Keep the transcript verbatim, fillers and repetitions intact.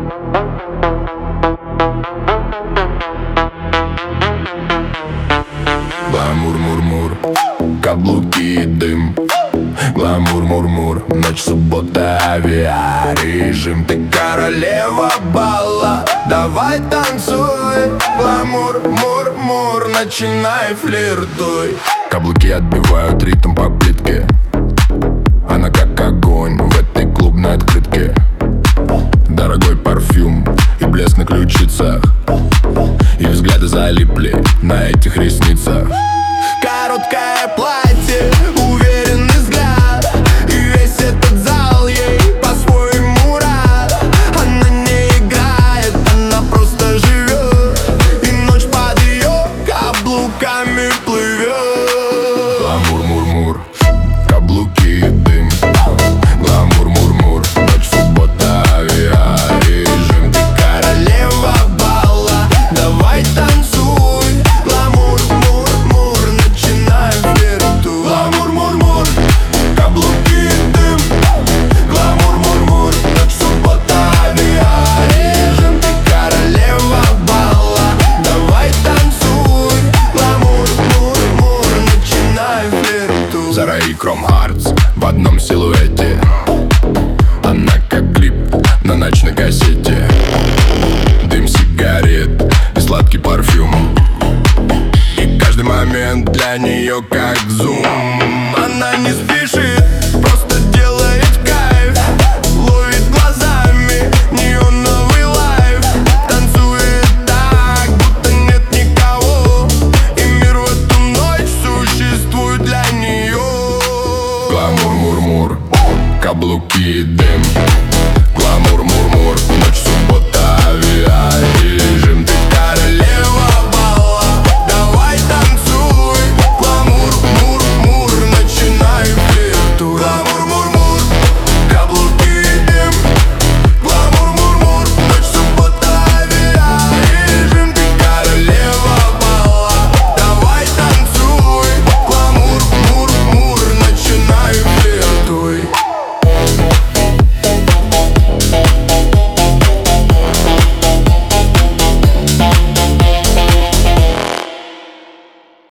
Гламур-мур-мур, каблуки и дым. Гламур-мур-мур, ночь, суббота, авиарежим. Ты королева бала, давай танцуй. Гламур-мур-мур, начинай флиртуй. Каблуки отбивают ритм по плитке. Она как огонь в этой клубной открытке. Дорогой парфюм и блеск на ключицах, и взгляды залипли на этих ресницах. Короткое платье, уверенный взгляд, и весь этот зал ей по-своему рад. Она не играет, она просто живет, и ночь под ее каблуками плывет. Гламур-мур-мур, каблуки и дым. Гламур-мур-мур, ночь, суббота, авиарежим. Ты королева бала, давай танцуй. Гламур-мур-мур, начинай флиртуй. Гламур-мур-мур, каблуки и дым. Гламур-мур-мур, ночь, суббота, авиарежим. Ты королева бала, давай танцуй. Гламур-мур-мур, начинай флиртуй. Зара и Chrome Hearts в одном силуэте. Она как клип на ночной кассете.